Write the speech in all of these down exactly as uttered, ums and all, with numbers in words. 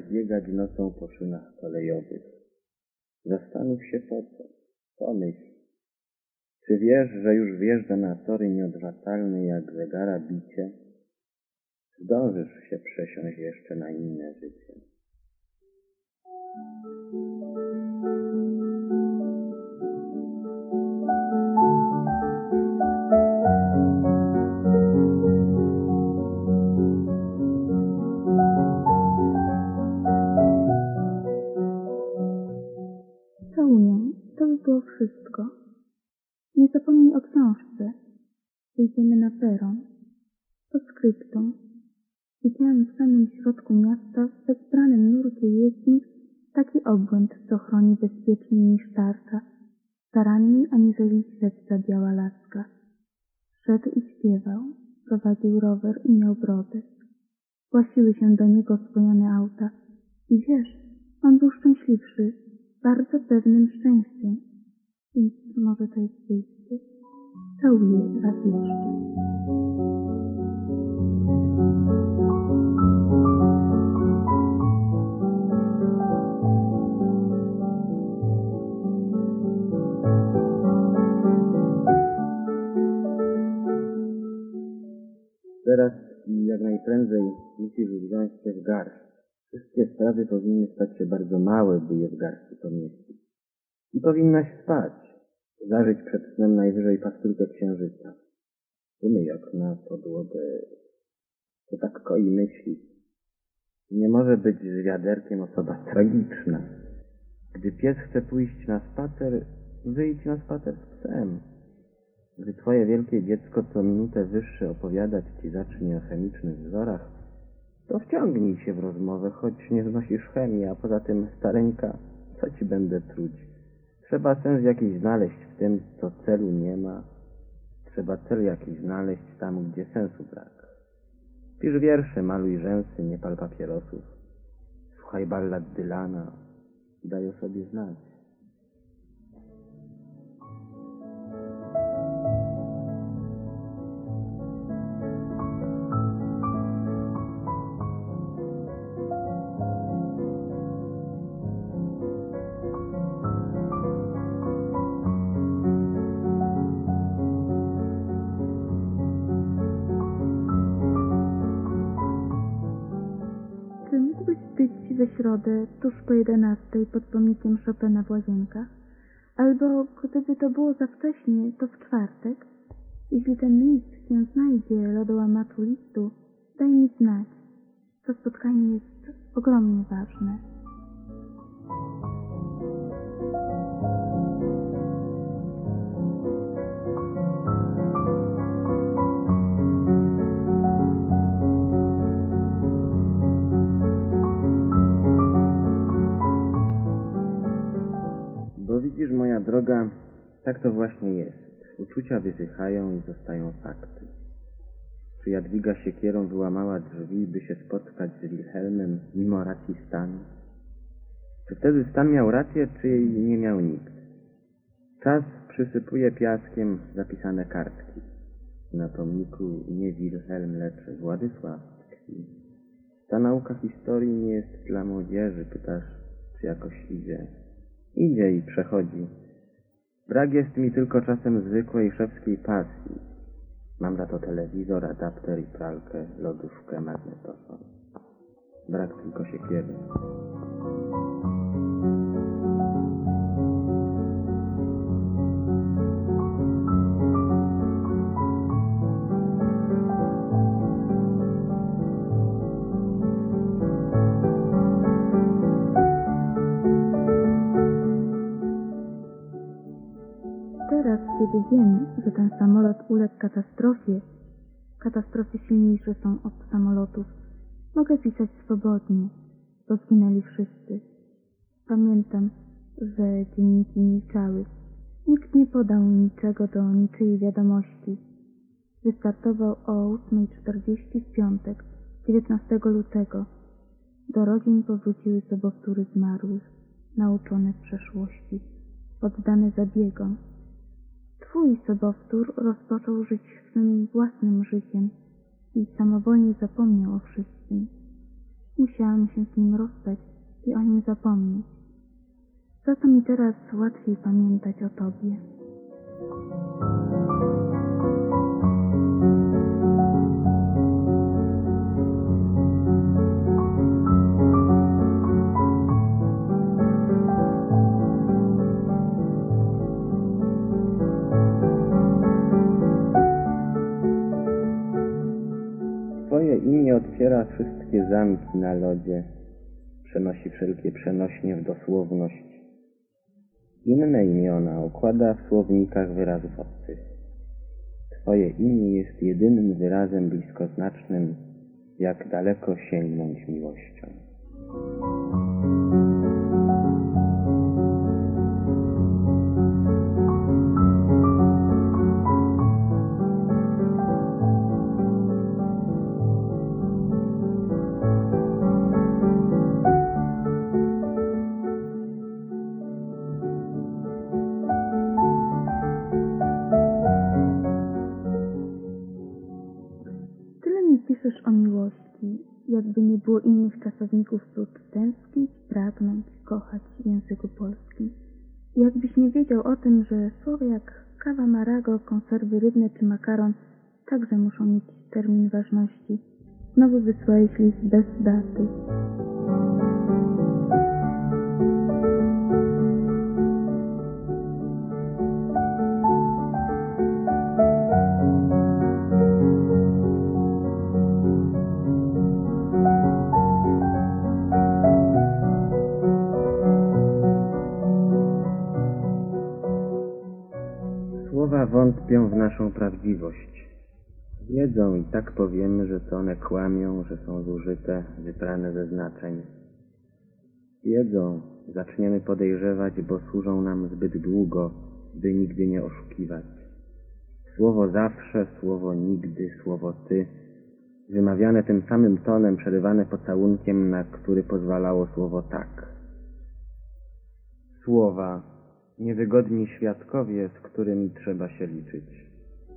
biegać nocą po szynach kolejowych. Zastanów się po co. Pomyśl. Czy wiesz, że już wjeżdża na tory nieodwracalny jak zegara bicie? Zdążysz się przesiąść jeszcze na inne życie. Całuję. To by było wszystko. Nie zapomnij o książce. Wyjdziemy na peron. Postscriptum. Widziałem w samym środku miasta, w bezbranym nurcie jezdni, taki obłęd, co chroni bezpieczniej niż tarcza, staranniej aniżeli ślepca biała laska. Szedł i śpiewał, prowadził rower i miał brodę. Głasiły się do niego skłonione auta. I wiesz, on był szczęśliwszy, bardzo pewnym szczęściem. Więc może to jest wyjście. Całuję raz jeszcze. Teraz i jak najprędzej musisz wziąć się w garść. Wszystkie sprawy powinny stać się bardzo małe, by je w garści pomieścić. I powinnaś spać, zażyć przed snem najwyżej pastylkę księżyca. Umyj okna, podłogę, to tak koi myśli. Nie może być z wiaderkiem osoba tragiczna. Gdy pies chce pójść na spacer, wyjdź na spacer z psem. Gdy twoje wielkie dziecko co minutę wyższe opowiadać ci zacznie o chemicznych wzorach, to wciągnij się w rozmowę, choć nie znosisz chemii, a poza tym, stareńka, co ci będę truć? Trzeba sens jakiś znaleźć w tym, co celu nie ma. Trzeba cel jakiś znaleźć tam, gdzie sensu brak. Pisz wiersze, maluj rzęsy, nie pal papierosów. Słuchaj ballad Dylana i daj o sobie znać. Czy mógłbyś być we środę, tuż po jedenastej, pod pomnikiem Chopina w Łazienkach? Albo, gdyby to było za wcześnie, to w czwartek? Jeśli ten list się znajdzie, lodołamaczu listu, daj mi znać. To spotkanie jest ogromnie ważne. Bo widzisz, moja droga, tak to właśnie jest. Uczucia wysychają i zostają fakty. Czy Jadwiga siekierą wyłamała drzwi, by się spotkać z Wilhelmem mimo racji stanu? Czy wtedy stan miał rację, czy jej nie miał nikt? Czas przysypuje piaskiem zapisane kartki. Na pomniku nie Wilhelm, lecz Władysław tkwi. Ta nauka historii nie jest dla młodzieży, pytasz, czy jakoś idzie. Idzie i przechodzi. Brak jest mi tylko czasem zwykłej szewskiej pasji. Mam za to telewizor, adapter i pralkę, lodówkę, magnetofon. Brak tylko siekiery. Teraz, kiedy wiem, że ten samolot uległ katastrofie, katastrofy silniejsze są od samolotów, mogę pisać swobodnie, bo zginęli wszyscy. Pamiętam, że dzienniki milczały. Nikt nie podał niczego do niczyjej wiadomości. Wystartował o ósma czterdzieści w piątek, dziewiętnastego lutego. Do rodzin powróciły sobowtóry zmarłych, nauczone w przeszłości, oddane zabiegom. Twój sobowtór rozpoczął żyć swym własnym życiem i samowolnie zapomniał o wszystkim. Musiałam się z nim rozstać i o nim zapomnieć. Za to mi teraz łatwiej pamiętać o tobie. Twoje imię otwiera wszystkie zamki na lodzie, przenosi wszelkie przenośnie w dosłowność. Inne imiona układa w słownikach wyrazów obcych. Twoje imię jest jedynym wyrazem bliskoznacznym, jak daleko sięgnąć miłością. Tyle mi piszesz o miłości, jakby nie było innych czasowników prócz tęsknić, pragnąć, kochać w języku polskim. I jakbyś nie wiedział o tym, że słowa jak kawa marago, konserwy rybne czy makaron także muszą mieć termin ważności. Znowu wysłałeś list bez daty. Słowa wątpią w naszą prawdziwość. Wiedzą i tak powiemy, że to one kłamią, że są zużyte, wyprane ze znaczeń. Wiedzą, zaczniemy podejrzewać, bo służą nam zbyt długo, by nigdy nie oszukiwać. Słowo zawsze, słowo nigdy, słowo ty, wymawiane tym samym tonem, przerywane pocałunkiem, na który pozwalało słowo tak. Słowa, niewygodni świadkowie, z którymi trzeba się liczyć.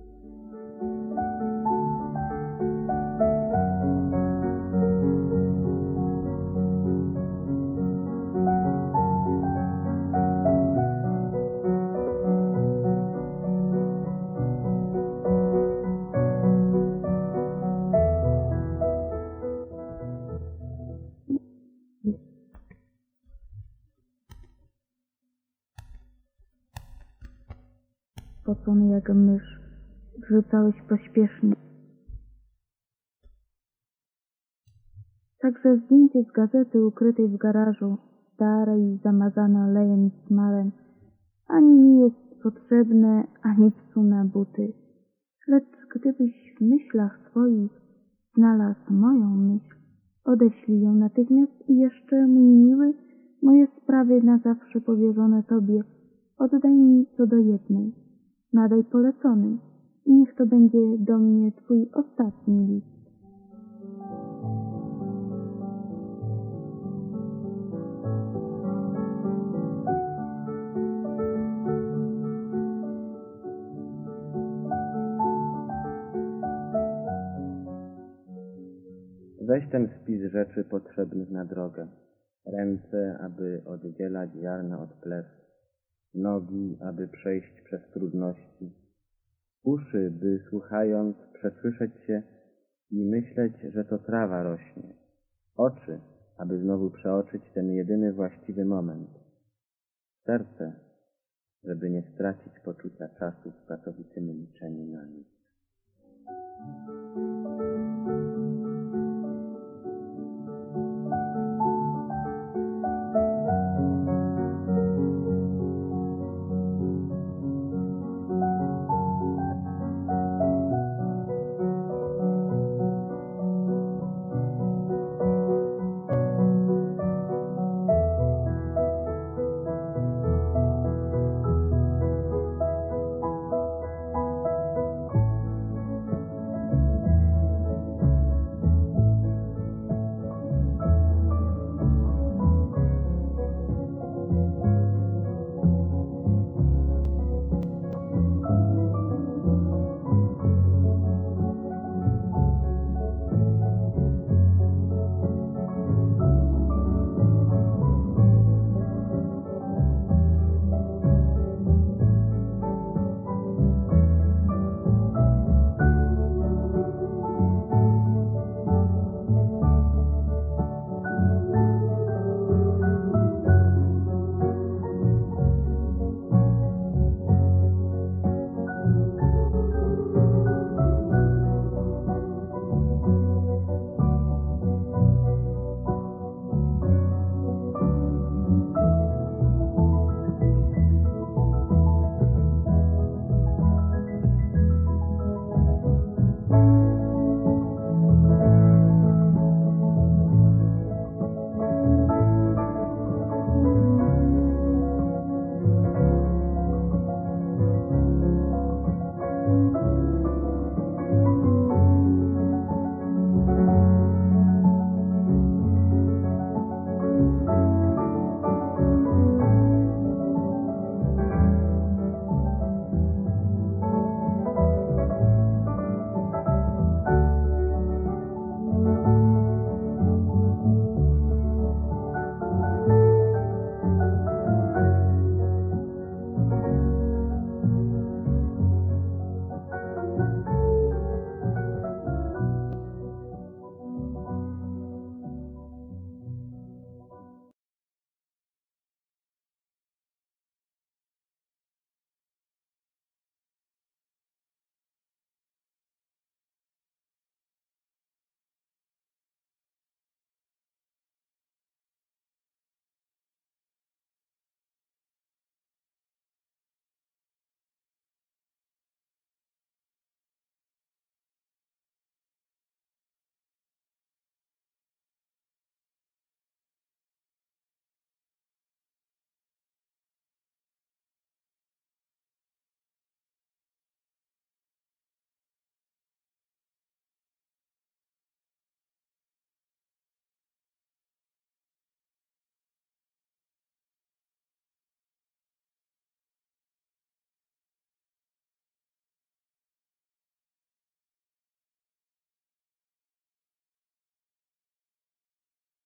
Spocony jak mysz, wrzucałeś pośpiesznie. Także zdjęcie z gazety ukrytej w garażu, stare i zamazane olejem i smalem, ani mi jest potrzebne, ani psu na buty. Lecz gdybyś w myślach swoich znalazł moją myśl, odeślij ją natychmiast i jeszcze, mój miły, moje sprawy na zawsze powierzone tobie oddaj mi co do jednej. Nadaj polecony i niech to będzie do mnie twój ostatni list. Weź ten spis rzeczy potrzebnych na drogę. Ręce, aby oddzielać ziarna od plew. Nogi, aby przejść przez trudności. Uszy, by słuchając przesłyszeć się i myśleć, że to trawa rośnie. Oczy, aby znowu przeoczyć ten jedyny właściwy moment. Serce, żeby nie stracić poczucia czasu w pracowitymi liczeniu na nic.